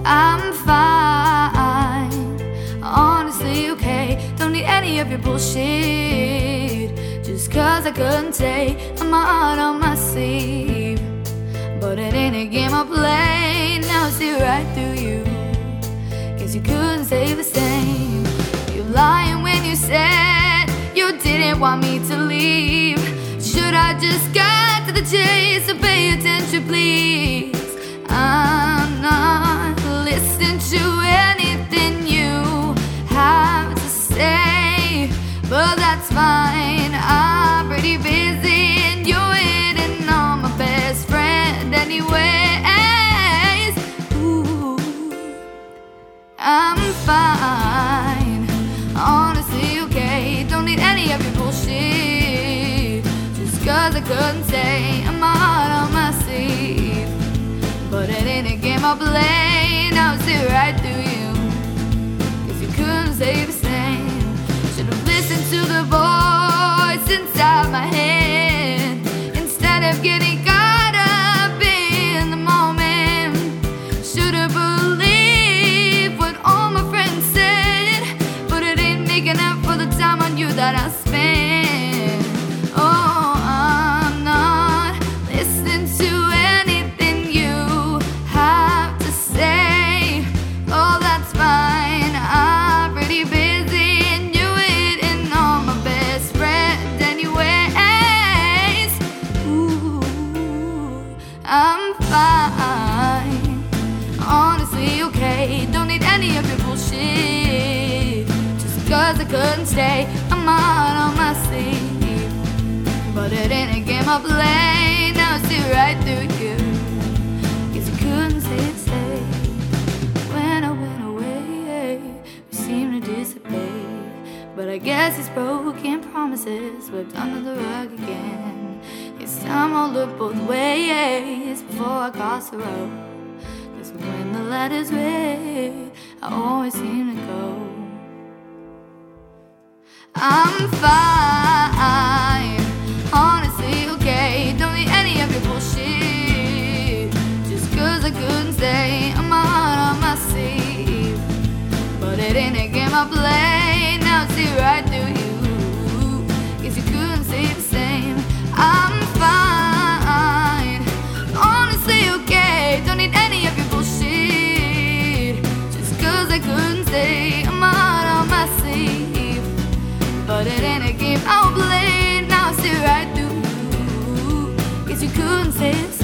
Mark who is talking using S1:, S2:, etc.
S1: I'm fine, honestly okay. Don't need any of your bullshit. Just cause I couldn't take my heart on my sleeve. But it ain't a game I play. Now I see right through you. Guess you couldn't say the same. You're lying when you said you didn't want me to leave. Should I just cut to the chase? So pay attention please. I'm not listening to anything you have to say, but that's fine. I'm pretty busy and you're hitting on my best friend anyways. Ooh, I'm fine, honestly okay. Don't need any of your bullshit. Just cause I couldn't say I'm hard on my sleeve. But it ain't a game I play. Now I see right through you. Cause you couldn't say the same. Should've listened to the voice inside my head instead of getting caught up in the moment. Should've believed what all my friends said, but it ain't making up for the time on you that I spent. Oh, I'm not listening to anything you have to say. Oh, that's fine. I'm pretty busy and you hitting on my best friend anyways. Ooh, I'm fine, honestly okay. Don't need any of your bullshit. Just cause I couldn't stay, I'm hard on my sleeve. But it ain't a game I play. Now I see right through you. Guess you couldn't stay. When I went away, we seemed to dissipate. But I guess these broken promises swept under the rug again. It's time I'll look both ways before I cross the road. Cause when the letter's read, I always seem to go. I'm fine, honestly okay. Don't need any of your bullshit. Just cause I couldn't stay, I'm hard on my sleeve. But it ain't a game I play. Now I see right through you. Guess you couldn't say the same. I'm fine, honestly okay. Don't need any of your bullshit. Just cause I couldn't stay, I'm hard on my sleeve. But it ain't a game I'll play. Now I see right through you. Guess you couldn't say the same.